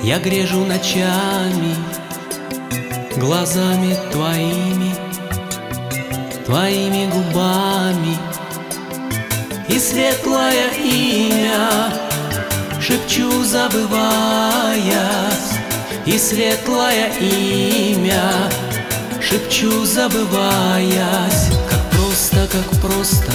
Я грежу ночами глазами твоими, твоими губами, и светлое имя шепчу, забываясь, и светлое имя шепчу, забываясь. Как просто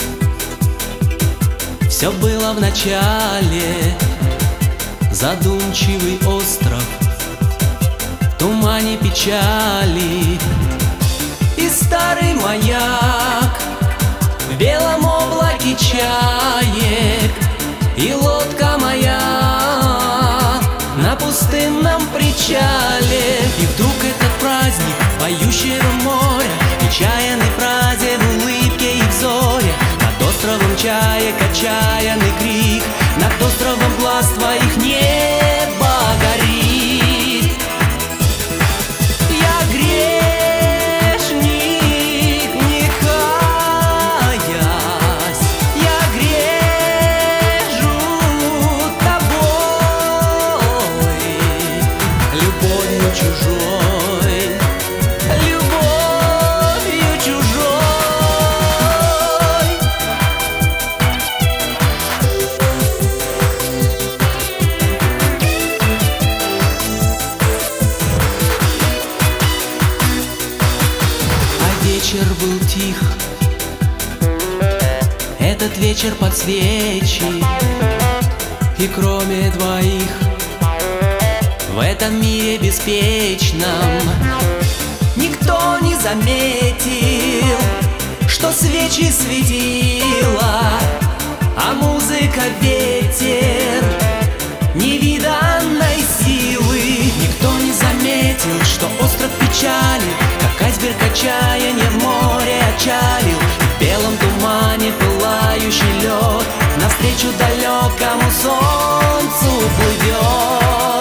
все было в начале. Задумчивый остров в тумане печали, и старый маяк в белом облаке чаек, и лодка моя на пустынном причале. И вдруг этот праздник поющего моря, нечаянный праздник в улыбке и взоре. Над островом чаек отчаянный крик, над островом глаз твоих небо горит. Я грешник, не каясь, я грежу тобой, любовью чужой, любовью чужой. Вечер был тих, этот вечер под свечи, и кроме двоих в этом мире беспечном никто не заметил, что свечи светила, а музыка ветер невиданной силы. Никто не заметил, что остров печали, как айсберг отчаяния в море отчалил. В белом тумане пылающий лед навстречу далекому солнцу плывет.